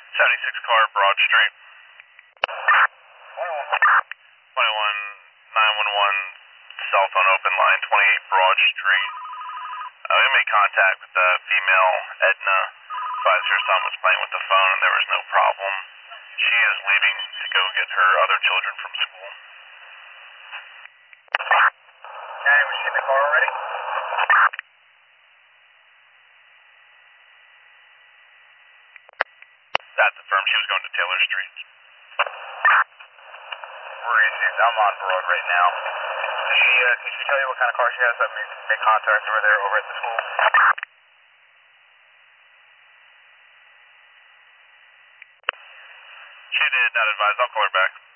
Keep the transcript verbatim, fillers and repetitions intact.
seventy-six car, Broad Street. twenty-one nine one one, cell phone open line, twenty-eight Broad Street. Uh, we made contact with the female, Edna. Advised her son was playing with the phone and there was no problem. She is leaving to go get her other children from school. Nanny, was she in the car already? That's affirmed. She was going to Taylor Street. Where is she? I'm on Broad right now. Does she, uh, can she tell you what kind of car she has? I mean, make contact over there, over at the school. She did not advise. I'll call her back.